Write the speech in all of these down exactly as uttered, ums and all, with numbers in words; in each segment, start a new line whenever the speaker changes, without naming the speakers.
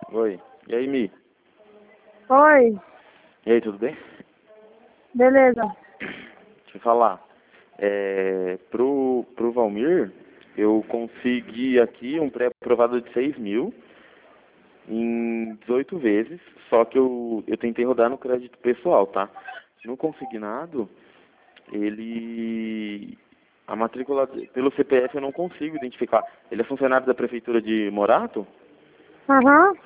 Oi. E aí, Mi?
Oi,
E aí, tudo bem?
beleza.
Deixa eu falar. É, pro, pro Valmir, eu consegui aqui um pré-aprovado de seis mil em dezoito vezes, só que eu, eu tentei rodar no crédito pessoal, tá? No consignado, ele... A matrícula pelo C P F eu não consigo identificar. Ele é funcionário da prefeitura de Morato?
Aham.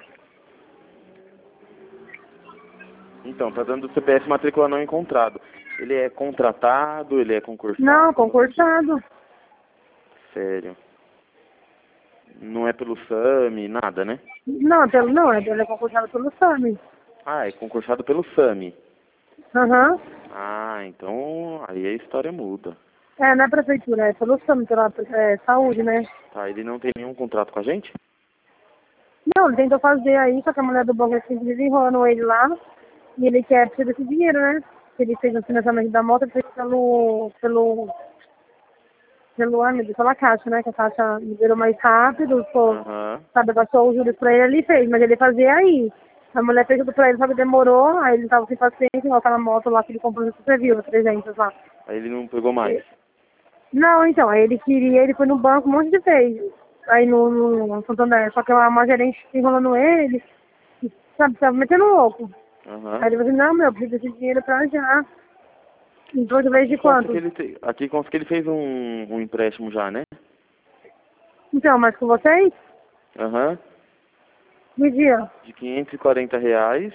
Então, tá dando C P F matrícula não encontrado. Ele é contratado, ele é
Não,
concursado?
concursado.
Sério. Não é pelo SAMI, nada, né?
Não, pelo, não, é- ele é concursado pelo SAMI.
Ah, é concursado pelo SAMI.
Aham.
Ah, então aí a história muda.
É, não é prefeitura, é pelo SAMI, pela é, saúde, né?
Tá, ele não tem nenhum contrato com a gente?
Não, ele tentou fazer aí, só que a mulher do banco assim, desenrolando ele lá. E ele quer precisa desse dinheiro, né? Ele fez o financiamento da moto, ele fez pelo, pelo, pelo, ai meu Deus, pela caixa, né? Que a caixa liberou mais rápido, pô,
Aham.
sabe, passou os juros pra ele, ele fez, mas ele fazia aí. A mulher fez tudo pra ele, só que demorou, aí ele tava sem paciência, igual aquela moto lá que ele comprou, você viu, trezentos lá.
Aí ele não pegou mais.
Não, então, aí ele queria, ele foi no banco um monte de vezes, aí no, no Santander, só que uma gerente enrolando ele, sabe, tava metendo louco.
Aham.
Aí ele falou assim, não, meu, eu preciso desse dinheiro pra já. Em dois vezes
Aqui
de
consta que
quanto?
ele te... aqui consta que ele fez um, um empréstimo já, né?
Então, mas com vocês?
Aham.
Que dia?
De quinhentos e quarenta reais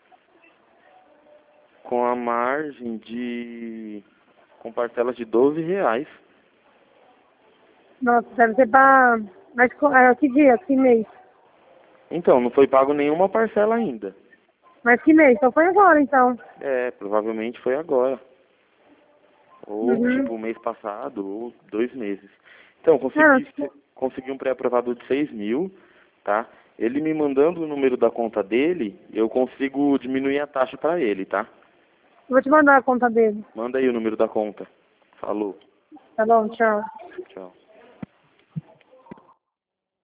com a margem de com parcelas de doze reais.
Nossa, deve ser pra... Mas co- é, que dia? Que mês?
Então, não foi pago nenhuma parcela ainda.
Mas que mês? Então foi agora, então.
É, provavelmente foi agora. Ou
Uhum.
tipo mês passado, ou dois meses. Então,
Ah,
consegui, consegui um pré-aprovado de seis mil, tá? Ele me mandando o número da conta dele, eu consigo diminuir a taxa pra ele, tá?
vou te mandar a conta dele.
Manda aí o número da conta. Falou.
Tá bom, tchau.
Tchau.